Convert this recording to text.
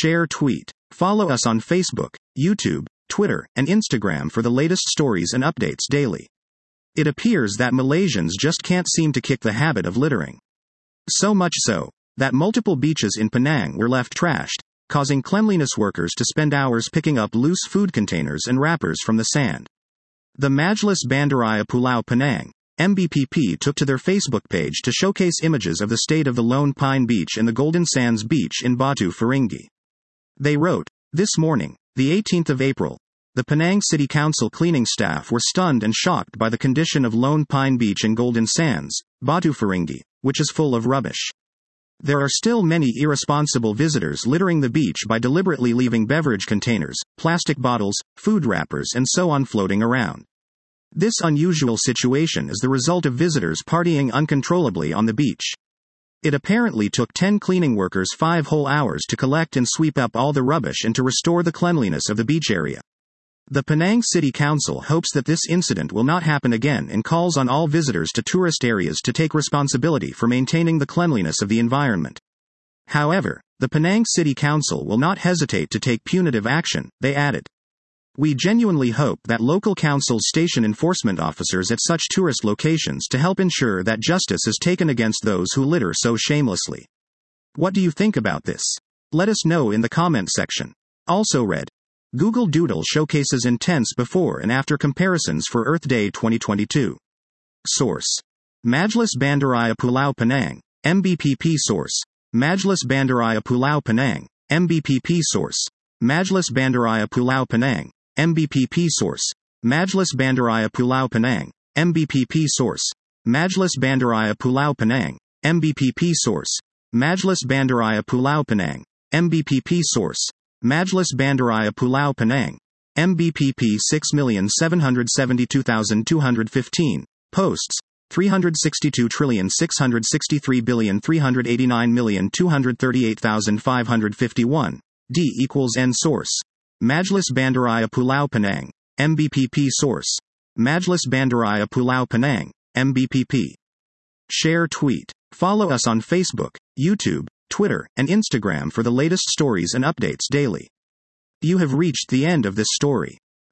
Share tweet. Follow us on Facebook, YouTube, Twitter, and Instagram for the latest stories and updates daily. It appears that Malaysians just can't seem to kick the habit of littering. So much so, that multiple beaches in Penang were left trashed, causing cleanliness workers to spend hours picking up loose food containers and wrappers from the sand. The Majlis Bandaraya Pulau Penang, MBPP, took to their Facebook page to showcase images of the state of the Lone Pine Beach and the Golden Sands Beach in Batu Ferringhi. They wrote, "This morning, the 18th of April, the Penang City Council cleaning staff were stunned and shocked by the condition of Lone Pine Beach and Golden Sands, Batu Ferringhi, which is full of rubbish. There are still many irresponsible visitors littering the beach by deliberately leaving beverage containers, plastic bottles, food wrappers and so on floating around. This unusual situation is the result of visitors partying uncontrollably on the beach. It apparently took 10 cleaning workers 5 whole hours to collect and sweep up all the rubbish and to restore the cleanliness of the beach area. The Penang City Council hopes that this incident will not happen again and calls on all visitors to tourist areas to take responsibility for maintaining the cleanliness of the environment." However, the Penang City Council will not hesitate to take punitive action, they added. "We genuinely hope that local councils station enforcement officers at such tourist locations to help ensure that justice is taken against those who litter so shamelessly. What do you think about this? Let us know in the comment section." Also read, Google Doodle showcases intense before and after comparisons for Earth Day 2022. Source: Majlis Bandaraya Pulau Penang, MBPP. Source: Majlis Bandaraya Pulau Penang, MBPP. Source: Majlis Bandaraya Pulau Penang, MBPP. Source: Majlis Bandaraya Pulau Penang, MBPP. Source: Majlis Bandaraya Pulau Penang, MBPP. Source: Majlis Bandaraya Pulau Penang, MBPP. Source: Majlis Bandaraya Pulau Penang, MBPP. 6,772,215, posts, 362,663,389,238,551, D equals N. Source: Majlis Bandaraya Pulau Penang, MBPP. Source: Majlis Bandaraya Pulau Penang, MBPP. Share tweet. Follow us on Facebook, YouTube, Twitter, and Instagram for the latest stories and updates daily. You have reached the end of this story.